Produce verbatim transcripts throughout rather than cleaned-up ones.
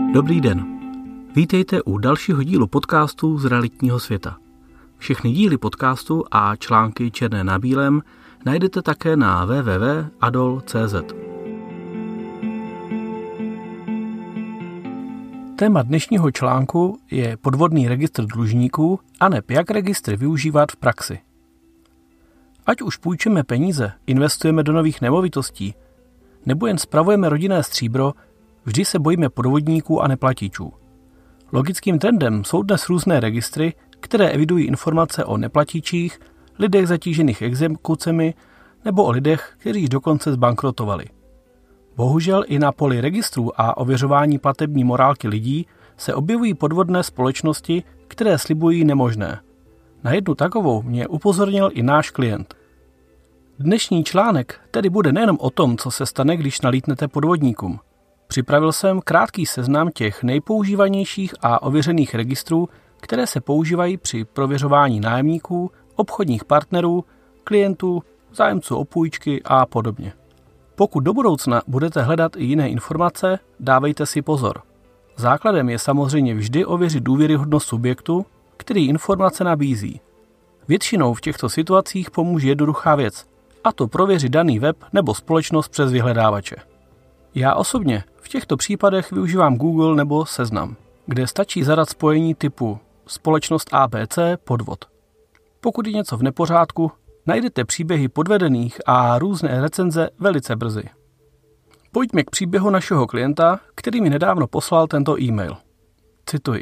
Dobrý den. Vítejte u dalšího dílu podcastu z realitního světa. Všechny díly podcastu a články černé na bílém najdete také na w w w tečka adol tečka c z. Téma dnešního článku je podvodný registr dlužníků aneb jak registr využívat v praxi. Ať už půjčíme peníze, investujeme do nových nemovitostí, nebo jen spravujeme rodinné stříbro, vždy se bojíme podvodníků a neplatičů. Logickým trendem jsou dnes různé registry, které evidují informace o neplatičích, lidech zatížených exekucemi nebo o lidech, kteří dokonce zbankrotovali. Bohužel i na poli registrů a ověřování platební morálky lidí se objevují podvodné společnosti, které slibují nemožné. Na jednu takovou mě upozornil i náš klient. Dnešní článek tedy bude nejenom o tom, co se stane, když nalítnete podvodníkům. Připravil jsem krátký seznam těch nejpoužívanějších a ověřených registrů, které se používají při prověřování nájemníků, obchodních partnerů, klientů, zájemců o půjčky a podobně. Pokud do budoucna budete hledat i jiné informace, dávejte si pozor. Základem je samozřejmě vždy ověřit důvěryhodnost subjektu, který informace nabízí. Většinou v těchto situacích pomůže jednoduchá věc, a to prověřit daný web nebo společnost přes vyhledávače. Já osobně v těchto případech využívám Google nebo Seznam, kde stačí zadat spojení typu společnost A B C podvod. Pokud je něco v nepořádku, najdete příběhy podvedených a různé recenze velice brzy. Pojďme k příběhu našeho klienta, který mi nedávno poslal tento e-mail. Cituji.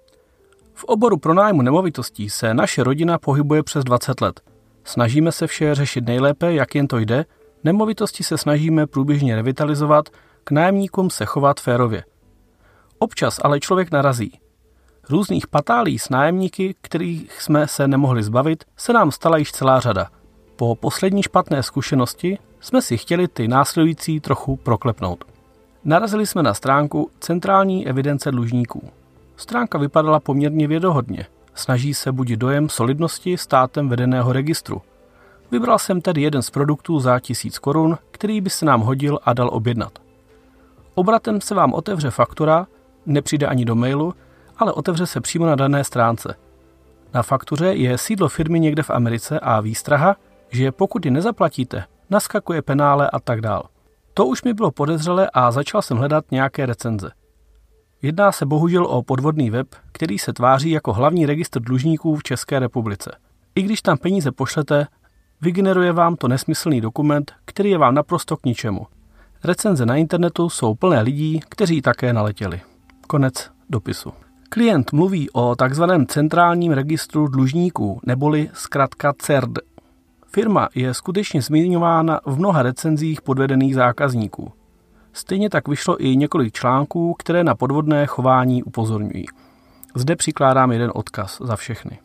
V oboru pronájmu nemovitostí se naše rodina pohybuje přes dvacet let. Snažíme se vše řešit nejlépe, jak jen to jde, nemovitosti se snažíme průběžně revitalizovat, k nájemníkům se chovat férově. Občas ale člověk narazí. Různých patálí s nájemníky, kterých jsme se nemohli zbavit, se nám stala již celá řada. Po poslední špatné zkušenosti jsme si chtěli ty následující trochu proklepnout. Narazili jsme na stránku Centrální evidence dlužníků. Stránka vypadala poměrně věrohodně. Snaží se budit dojem solidnosti státem vedeného registru. Vybral jsem tedy jeden z produktů za tisíc korun, který by se nám hodil a dal objednat. Obratem se vám otevře faktura, nepřijde ani do mailu, ale otevře se přímo na dané stránce. Na faktuře je sídlo firmy někde v Americe a výstraha, že pokud ji nezaplatíte, naskakuje penále a tak dál. To už mi bylo podezřelé a začal jsem hledat nějaké recenze. Jedná se bohužel o podvodný web, který se tváří jako hlavní registr dlužníků v České republice. I když tam peníze pošlete, vygeneruje vám to nesmyslný dokument, který je vám naprosto k ničemu. Recenze na internetu jsou plné lidí, kteří také naletěli. Konec dopisu. Klient mluví o takzvaném centrálním registru dlužníků, neboli zkratka C E R D. Firma je skutečně zmiňována v mnoha recenzích podvedených zákazníků. Stejně tak vyšlo i několik článků, které na podvodné chování upozorňují. Zde přikládám jeden odkaz za všechny.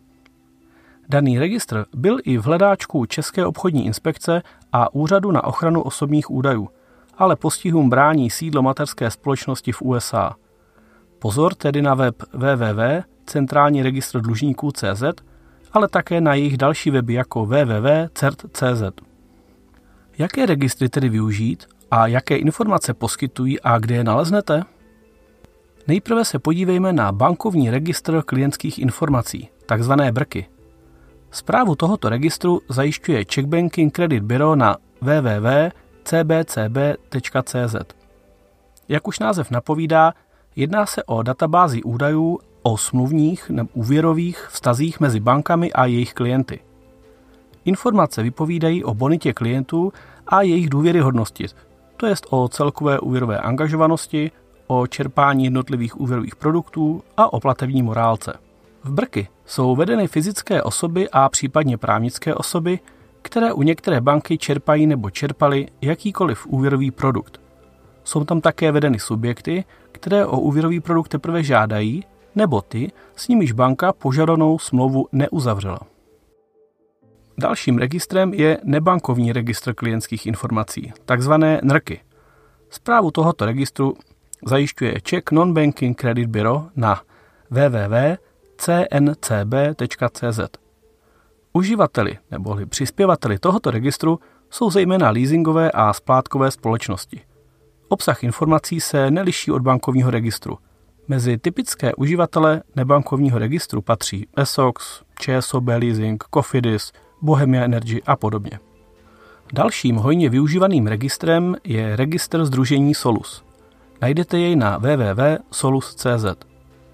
Daný registr byl i v hledáčku České obchodní inspekce a Úřadu na ochranu osobních údajů, ale postihům brání sídlo mateřské společnosti v U S A. Pozor tedy na web w w w tečka centrální registr dlužníků tečka c z, ale také na jejich další weby jako w w w tečka c e r t tečka c z. Jaké registry tedy využít a jaké informace poskytují a kde je naleznete? Nejprve se podívejme na bankovní registr klientských informací, takzvané brky. Správu tohoto registru zajišťuje Czech Banking Credit Bureau na w w w tečka c b c b tečka c z. Jak už název napovídá, jedná se o databázi údajů o smluvních nebo úvěrových vztazích mezi bankami a jejich klienty. Informace vypovídají o bonitě klientů a jejich důvěryhodnosti, to jest o celkové úvěrové angažovanosti, o čerpání jednotlivých úvěrových produktů a o platební morálce. V brky jsou vedeny fyzické osoby a případně právnické osoby, které u některé banky čerpají nebo čerpaly jakýkoliv úvěrový produkt. Jsou tam také vedeny subjekty, které o úvěrový produkt teprve žádají, nebo ty, s nimiž banka požadovanou smlouvu neuzavřela. Dalším registrem je nebankovní registr klientských informací, takzvané N R K I. Správu tohoto registru zajišťuje Czech Non-Banking Credit Bureau na w w w tečka c n c b tečka c z. Uživateli neboli přispěvateli tohoto registru jsou zejména leasingové a splátkové společnosti. Obsah informací se neliší od bankovního registru. Mezi typické uživatele nebankovního registru patří Essox, ČSOB Leasing, Cofidis, Bohemia Energy a podobně. Dalším hojně využívaným registrem je registr sdružení Solus. Najdete jej na w w w tečka solus tečka c z.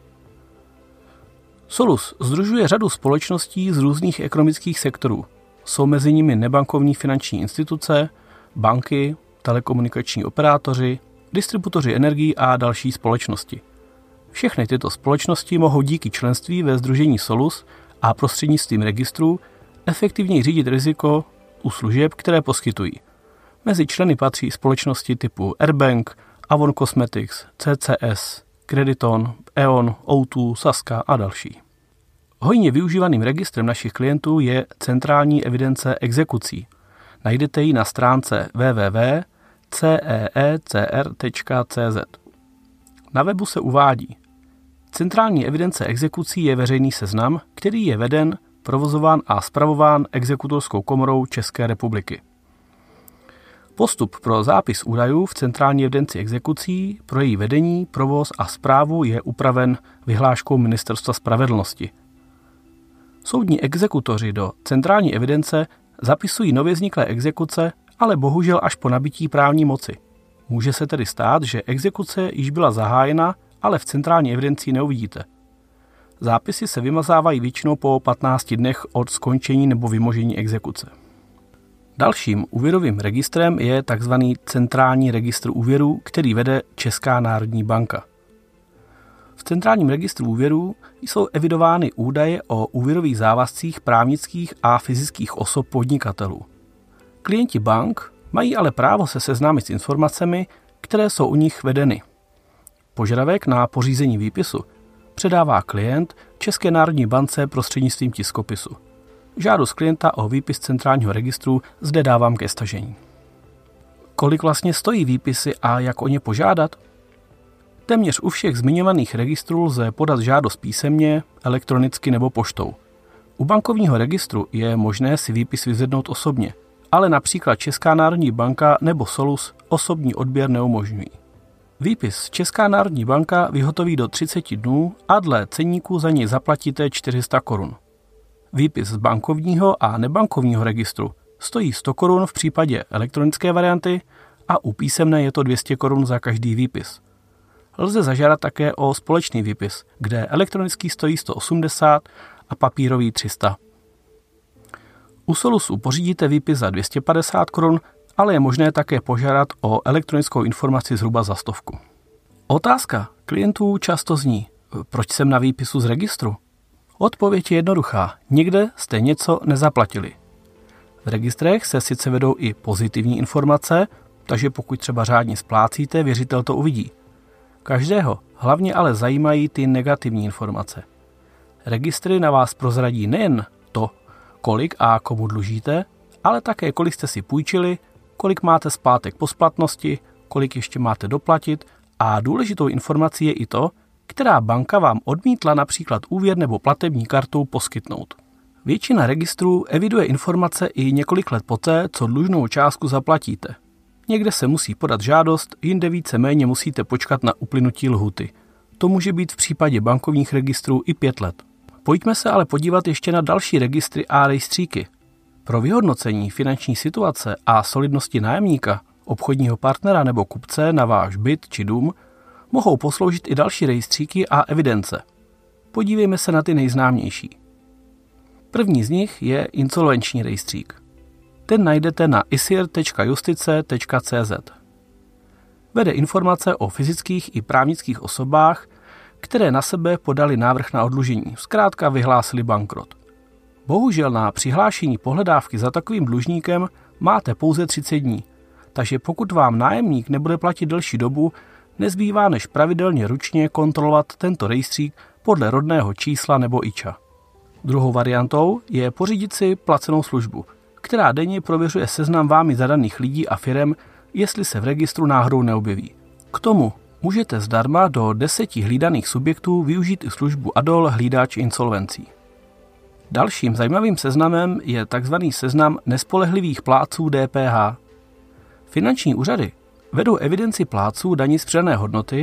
Solus sdružuje řadu společností z různých ekonomických sektorů. Jsou mezi nimi nebankovní finanční instituce, banky, telekomunikační operátoři, distributoři energií a další společnosti. Všechny tyto společnosti mohou díky členství ve sdružení Solus a prostřednictvím registrů efektivněji řídit riziko u služeb, které poskytují. Mezi členy patří společnosti typu Airbank, Avon Cosmetics, C C S, Crediton, E O N, O dva, Sazka a další. Hojně využívaným registrem našich klientů je centrální evidence exekucí. Najdete ji na stránce w w w tečka c e e c r tečka c z. Na webu se uvádí: Centrální evidence exekucí je veřejný seznam, který je veden, provozován a spravován Exekutorskou komorou České republiky. Postup pro zápis údajů v centrální evidenci exekucí, pro její vedení, provoz a správu je upraven vyhláškou Ministerstva spravedlnosti. Soudní exekutoři do centrální evidence zapisují nově vzniklé exekuce, ale bohužel až po nabití právní moci. Může se tedy stát, že exekuce již byla zahájena, ale v centrální evidenci neuvidíte. Zápisy se vymazávají většinou po patnácti dnech od skončení nebo vymožení exekuce. Dalším úvěrovým registrem je tzv. Centrální registr úvěrů, který vede Česká národní banka. V centrálním registru úvěrů jsou evidovány údaje o úvěrových závazcích právnických a fyzických osob podnikatelů. Klienti bank mají ale právo se seznámit s informacemi, které jsou u nich vedeny. Požadavek na pořízení výpisu předává klient České národní bance prostřednictvím tiskopisu. Žádost klienta o výpis centrálního registru zde dávám ke stažení. Kolik vlastně stojí výpisy a jak o ně požádat? Téměř u všech zmiňovaných registrů lze podat žádost písemně, elektronicky nebo poštou. U bankovního registru je možné si výpis vyzvednout osobně, ale například Česká národní banka nebo Solus osobní odběr neumožňují. Výpis Česká národní banka vyhotoví do třiceti dnů a dle ceníku za něj zaplatíte čtyři sta korun. Výpis z bankovního a nebankovního registru stojí sto korun v případě elektronické varianty a u písemné je to dvě stě korun za každý výpis. Lze zažádat také o společný výpis, kde elektronický stojí sto osmdesát a papírový tři sta. U Solusu pořídíte výpis za dvě stě padesát korun, ale je možné také požádat o elektronickou informaci zhruba za stovku. Otázka klientů často zní: proč jsem na výpisu z registru? Odpověď je jednoduchá. Někde jste něco nezaplatili. V registrech se sice vedou i pozitivní informace, takže pokud třeba řádně splácíte, věřitel to uvidí. Každého hlavně ale zajímají ty negativní informace. Registry na vás prozradí nejen to, kolik a komu dlužíte, ale také kolik jste si půjčili, kolik máte splátek po splatnosti, kolik ještě máte doplatit a důležitou informací je i to, která banka vám odmítla například úvěr nebo platební kartu poskytnout. Většina registrů eviduje informace i několik let poté, co dlužnou částku zaplatíte. Někde se musí podat žádost, jinde víceméně musíte počkat na uplynutí lhuty. To může být v případě bankovních registrů i pět let. Pojďme se ale podívat ještě na další registry a rejstříky. Pro vyhodnocení finanční situace a solidnosti nájemníka, obchodního partnera nebo kupce na váš byt či dům mohou posloužit i další rejstříky a evidence. Podívejme se na ty nejznámější. První z nich je insolvenční rejstřík. Ten najdete na i s i r tečka justice tečka c z. Vede informace o fyzických i právnických osobách, které na sebe podali návrh na oddlužení, zkrátka vyhlásili bankrot. Bohužel na přihlášení pohledávky za takovým dlužníkem máte pouze třicet dní, takže pokud vám nájemník nebude platit delší dobu, nezbývá než pravidelně ručně kontrolovat tento rejstřík podle rodného čísla nebo iča. Druhou variantou je pořídit si placenou službu, která denně prověřuje seznam vámi zadaných lidí a firem, jestli se v registru náhodou neobjeví. K tomu můžete zdarma do deseti hlídaných subjektů využít i službu Adol hlídač insolvencí. Dalším zajímavým seznamem je tzv. Seznam nespolehlivých plátců D P H. Finanční úřady vedou evidenci plátců daní z přidané hodnoty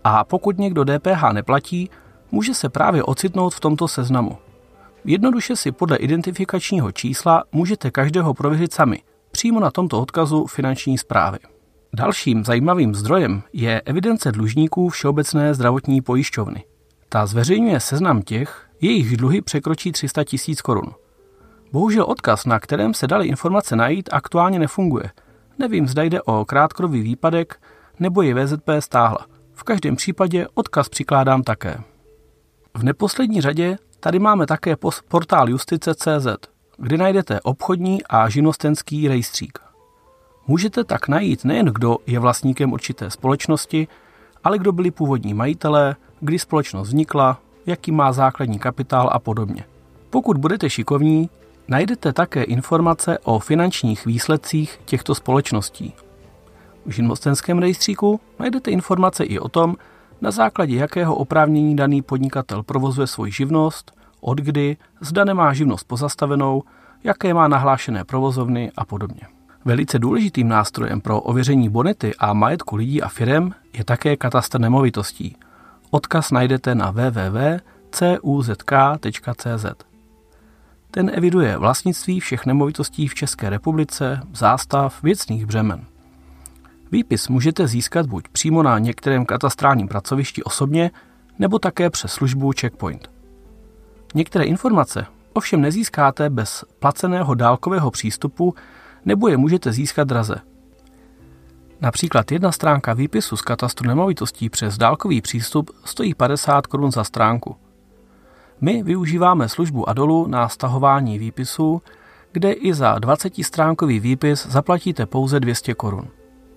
A pokud někdo D P H neplatí, může se právě ocitnout v tomto seznamu. Jednoduše si podle identifikačního čísla můžete každého prověřit sami, přímo na tomto odkazu finanční správy. Dalším zajímavým zdrojem je evidence dlužníků Všeobecné zdravotní pojišťovny. Ta zveřejňuje seznam těch, jejichž dluhy překročí tři sta tisíc korun. Bohužel odkaz, na kterém se daly informace najít, aktuálně nefunguje. Nevím, zda jde o krátkodobý výpadek, nebo je V Z P stáhla. V každém případě odkaz přikládám také. V neposlední řadě tady máme také portál justice tečka cé zet, kde najdete obchodní a živnostenský rejstřík. Můžete tak najít nejen, kdo je vlastníkem určité společnosti, ale kdo byli původní majitelé, kdy společnost vznikla, jaký má základní kapitál a podobně. Pokud budete šikovní, najdete také informace o finančních výsledcích těchto společností. V živnostenském rejstříku najdete informace i o tom, na základě jakého oprávnění daný podnikatel provozuje svoji živnost, odkdy, zda nemá živnost pozastavenou, jaké má nahlášené provozovny a podobně. Velice důležitým nástrojem pro ověření bonity a majetku lidí a firem je také katastr nemovitostí. Odkaz najdete na w w w tečka c u z k tečka c z. Ten eviduje vlastnictví všech nemovitostí v České republice, zástav, věcných břemen. Výpis můžete získat buď přímo na některém katastrálním pracovišti osobně, nebo také přes službu Checkpoint. Některé informace ovšem nezískáte bez placeného dálkového přístupu, nebo je můžete získat draze. Například jedna stránka výpisu z katastru nemovitostí přes dálkový přístup stojí padesát korun za stránku. My využíváme službu Adolu na stahování výpisů, kde i za dvacetistránkový výpis zaplatíte pouze dvě stě korun.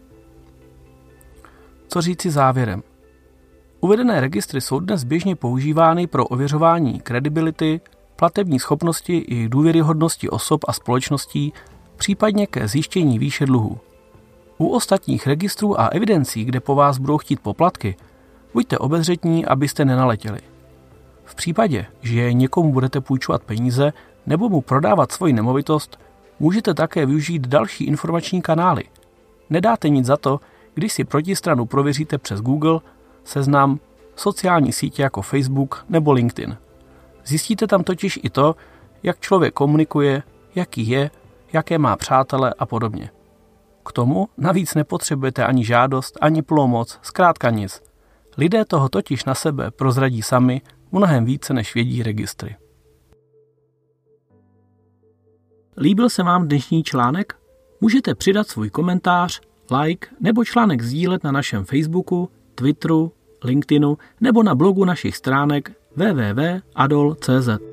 Co říci závěrem? Uvedené registry jsou dnes běžně používány pro ověřování kredibility, platební schopnosti i důvěryhodnosti osob a společností, případně ke zjištění výše dluhů. U ostatních registrů a evidencí, kde po vás budou chtít poplatky, buďte obezřetní, abyste nenaletěli. V případě, že někomu budete půjčovat peníze nebo mu prodávat svoji nemovitost, můžete také využít další informační kanály. Nedáte nic za to, když si protistranu prověříte přes Google, Seznam, sociální sítě jako Facebook nebo LinkedIn. Zjistíte tam totiž i to, jak člověk komunikuje, jaký je, jaké má přátele a podobně. K tomu navíc nepotřebujete ani žádost, ani plnomoc, zkrátka nic. Lidé toho totiž na sebe prozradí sami mnohem více, než vědí registry. Líbil se vám dnešní článek? Můžete přidat svůj komentář, like nebo článek sdílet na našem Facebooku, Twitteru, LinkedInu nebo na blogu našich stránek w w w tečka adol tečka c z.